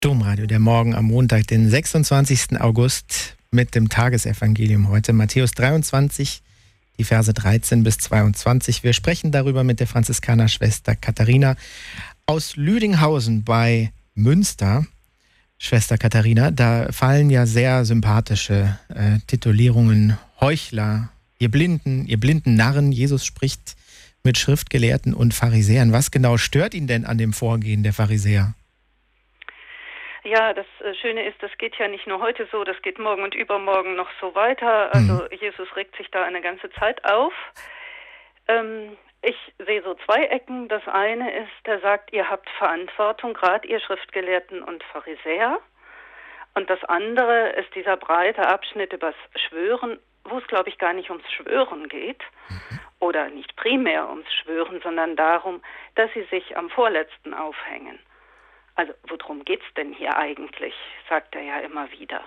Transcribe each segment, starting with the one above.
Domradio, der Morgen am Montag, den 26. August mit dem Tagesevangelium heute. Matthäus 23, die Verse 13 bis 22. Wir sprechen darüber mit der Franziskanerschwester Katharina aus Lüdinghausen bei Münster. Schwester Katharina, da fallen ja sehr sympathische Titulierungen. Heuchler, ihr blinden Narren. Jesus spricht mit Schriftgelehrten und Pharisäern. Was genau stört ihn denn an dem Vorgehen der Pharisäer? Ja, das Schöne ist, das geht ja nicht nur heute so, das geht morgen und übermorgen noch so weiter. Also Jesus regt sich da eine ganze Zeit auf. Ich sehe so zwei Ecken. Das eine ist, er sagt, ihr habt Verantwortung, gerade ihr Schriftgelehrten und Pharisäer. Und das andere ist dieser breite Abschnitt übers Schwören, wo es, glaube ich, gar nicht ums Schwören geht. Oder nicht primär ums Schwören, sondern darum, dass sie sich am Vorletzten aufhängen. Also, worum geht's denn hier eigentlich, sagt er ja immer wieder.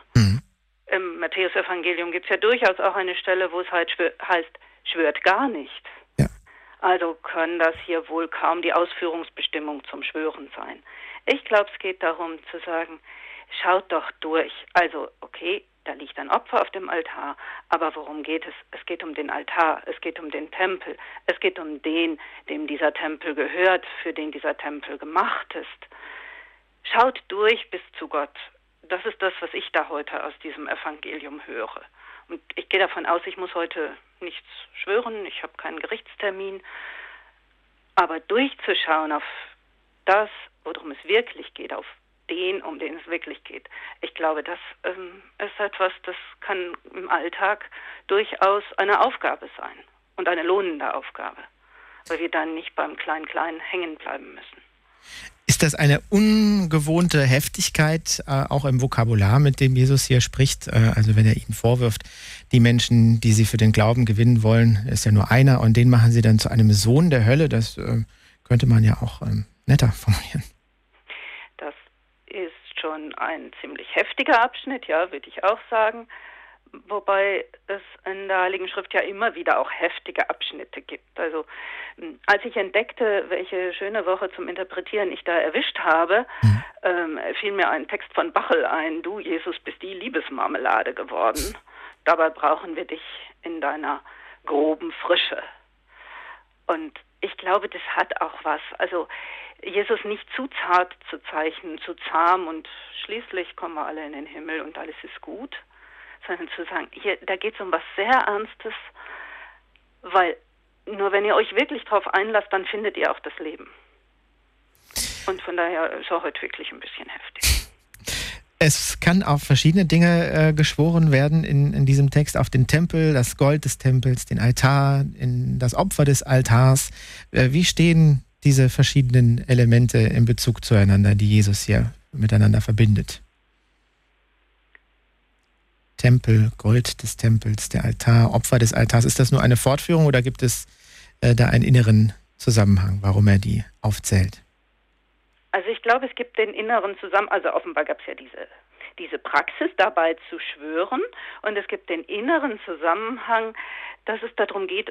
Im Matthäus-Evangelium gibt es ja durchaus auch eine Stelle, wo es halt heißt, schwört gar nicht. Ja. Also kann das hier wohl kaum die Ausführungsbestimmung zum Schwören sein. Ich glaube, es geht darum zu sagen, schaut doch durch. Also, okay, da liegt ein Opfer auf dem Altar, aber worum geht es? Es geht um den Altar, es geht um den Tempel, es geht um den, dem dieser Tempel gehört, für den dieser Tempel gemacht ist. Schaut durch bis zu Gott. Das ist das, was ich da heute aus diesem Evangelium höre. Und ich gehe davon aus, ich muss heute nichts schwören, ich habe keinen Gerichtstermin. Aber durchzuschauen auf das, worum es wirklich geht, auf den, um den es wirklich geht. Ich glaube, das ist etwas, das kann im Alltag durchaus eine Aufgabe sein. Und eine lohnende Aufgabe. Weil wir dann nicht beim Klein-Klein hängen bleiben müssen. Ist das eine ungewohnte Heftigkeit, auch im Vokabular, mit dem Jesus hier spricht? Also wenn er ihnen vorwirft, die Menschen, die sie für den Glauben gewinnen wollen, ist ja nur einer und den machen sie dann zu einem Sohn der Hölle. Das könnte man ja auch netter formulieren. Das ist schon ein ziemlich heftiger Abschnitt, ja, würde ich auch sagen. Wobei es in der Heiligen Schrift ja immer wieder auch heftige Abschnitte gibt. Also als ich entdeckte, welche schöne Woche zum Interpretieren ich da erwischt habe, fiel mir ein Text von Bachel ein: Du, Jesus, bist die Liebesmarmelade geworden. Dabei brauchen wir dich in deiner groben Frische. Und ich glaube, das hat auch was. Also Jesus nicht zu zart zu zeichnen, zu zahm und schließlich kommen wir alle in den Himmel und alles ist gut. Sondern zu sagen, hier, da geht es um was sehr Ernstes, weil nur wenn ihr euch wirklich darauf einlasst, dann findet ihr auch das Leben. Und von daher ist er heute wirklich ein bisschen heftig. Es kann auf verschiedene Dinge geschworen werden in diesem Text, auf den Tempel, das Gold des Tempels, den Altar, in das Opfer des Altars. Wie stehen diese verschiedenen Elemente in Bezug zueinander, die Jesus hier miteinander verbindet? Tempel, Gold des Tempels, der Altar, Opfer des Altars. Ist das nur eine Fortführung oder gibt es da einen inneren Zusammenhang, warum er die aufzählt? Also ich glaube, es gibt den inneren Zusammenhang, also offenbar gab es ja diese Praxis, dabei zu schwören, und es gibt den inneren Zusammenhang, dass es darum geht,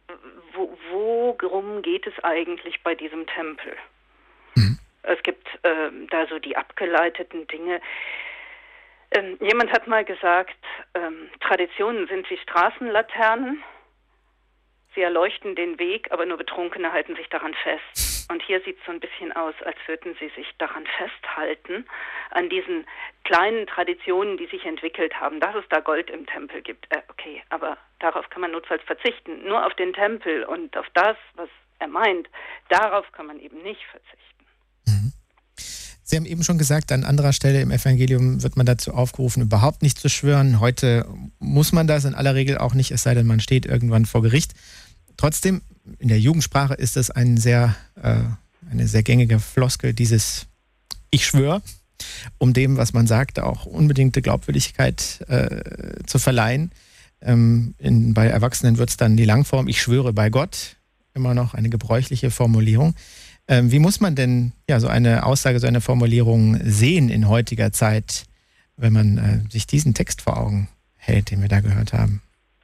worum geht es eigentlich bei diesem Tempel? Es gibt da so die abgeleiteten Dinge. Jemand hat mal gesagt, Traditionen sind wie Straßenlaternen. Sie erleuchten den Weg, aber nur Betrunkene halten sich daran fest. Und hier sieht es so ein bisschen aus, als würden sie sich daran festhalten, an diesen kleinen Traditionen, die sich entwickelt haben, dass es da Gold im Tempel gibt. Okay, aber darauf kann man notfalls verzichten. Nur auf den Tempel und auf das, was er meint, darauf kann man eben nicht verzichten. Sie haben eben schon gesagt, an anderer Stelle im Evangelium wird man dazu aufgerufen, überhaupt nicht zu schwören. Heute muss man das in aller Regel auch nicht, es sei denn, man steht irgendwann vor Gericht. Trotzdem, in der Jugendsprache ist es eine sehr gängige Floskel, dieses Ich schwöre, um dem, was man sagt, auch unbedingte Glaubwürdigkeit zu verleihen. Bei Erwachsenen wird es dann die Langform Ich schwöre bei Gott, immer noch eine gebräuchliche Formulierung. Wie muss man denn so eine Aussage, so eine Formulierung sehen in heutiger Zeit, wenn man sich diesen Text vor Augen hält, den wir da gehört haben?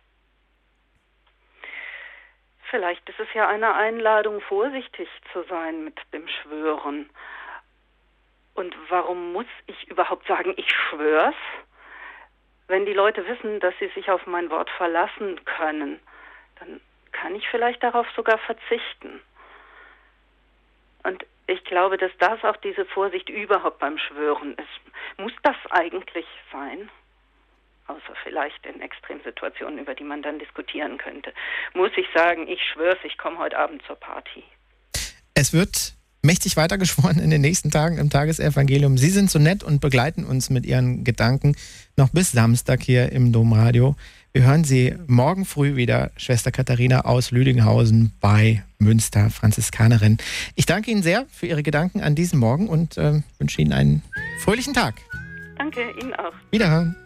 Vielleicht ist es ja eine Einladung, vorsichtig zu sein mit dem Schwören. Und warum muss ich überhaupt sagen, ich schwör's? Wenn die Leute wissen, dass sie sich auf mein Wort verlassen können, dann kann ich vielleicht darauf sogar verzichten. Und ich glaube, dass das auch diese Vorsicht überhaupt beim Schwören ist. Muss das eigentlich sein? Außer vielleicht in Extremsituationen, über die man dann diskutieren könnte. Muss ich sagen, ich schwör's, ich komme heute Abend zur Party. Es wird mächtig weitergeschworen in den nächsten Tagen im Tagesevangelium. Sie sind so nett und begleiten uns mit Ihren Gedanken noch bis Samstag hier im Domradio. Wir hören Sie morgen früh wieder, Schwester Katharina aus Lüdinghausen bei Münster, Franziskanerin. Ich danke Ihnen sehr für Ihre Gedanken an diesem Morgen und wünsche Ihnen einen fröhlichen Tag. Danke, Ihnen auch. Wiederhören.